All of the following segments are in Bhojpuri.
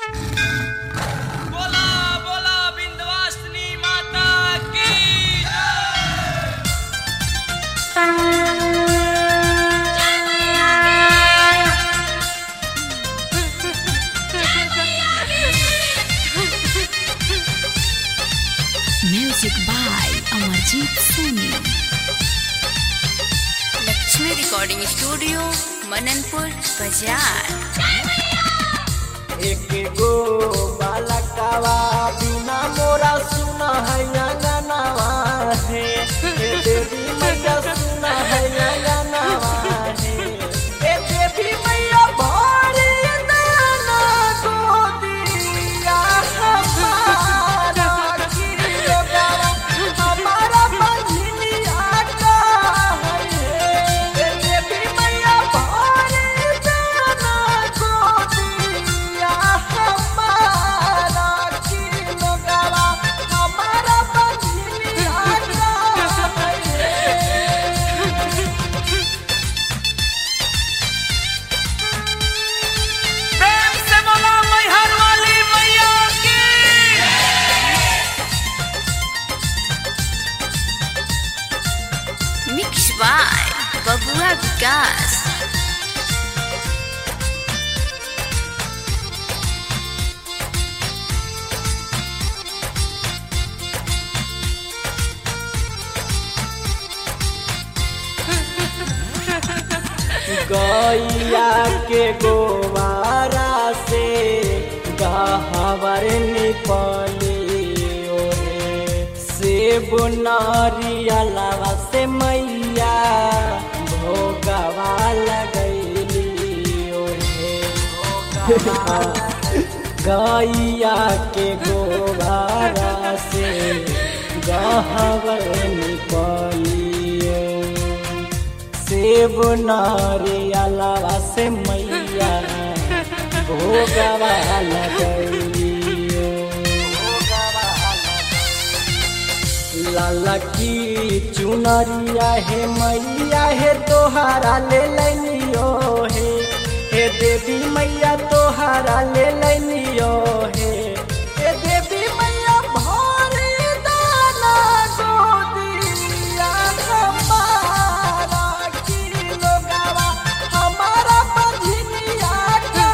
बोला बोला विंध्यवासिनी माता की Music by Amarjeet Soni. Lakshmi Recording Studio, Mananpur, Bazaar. एक गो बालकवा बिना मोरा सुना है गानावा है देवी मैया सुना है गानावा है देवी मैया भारी दाना गोदिया हमारा किलो गावा हमारा बंधनिया का है देवी मैया भारी दाना गोदिया हमारा किलो गावा हमारा बंधनिया का है। प्रेम से बोला मैहर वाली मैया की Mixed by Babua Vikas. गैया के गोवारा से गहवर निपली ओहे सेब नारियलवा से मैया भोगवा लगैली ओहे गैया के गोवारा से गहवर निपली सेब नारियलवा से मैया भोगवा लगैली लाला की चुनरिया है मैया है तोहारा ले लैलियो हे देवी मैया तोहारा ले लैलियो हे देवी मैया भारी दाना गोदिया हमारा किलो गावा हमारा बंधनिया का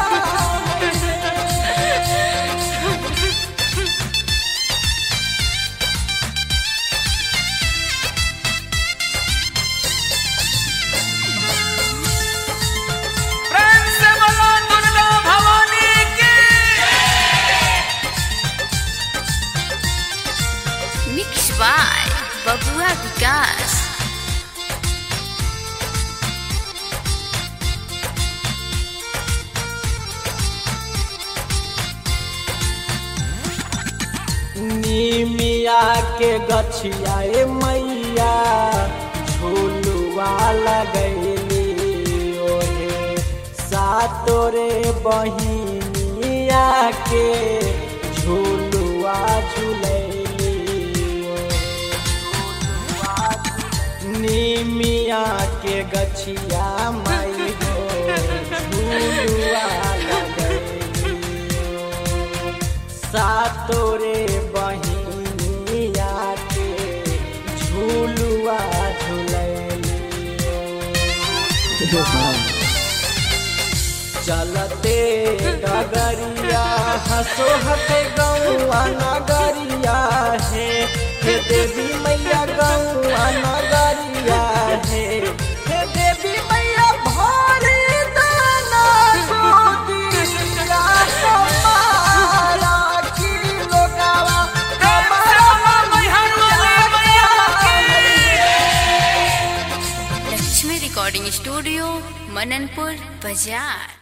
प्रेम से बोला दुर्गा भवानी की Mixed by Babua Vikas. नीमिया के गछिया ए मैया झूलुआ लगैली ओहे सातोरे बहिनिया के झूलुआ झूलैली नीमिया के गछिया माई हो झूलुआ लगैली सातोरे बहिनिया के झूलुआ झूलैली चलते डगरिया हंसो हते गौआ नगरिया है देवी मैया गौआ नगरिया है देवी मैया भारी दाना गोदिया हमारा किलो गावा हमारा मैहर वाली मैया की Lakshmi Recording Studio, Mananpur, Bazaar.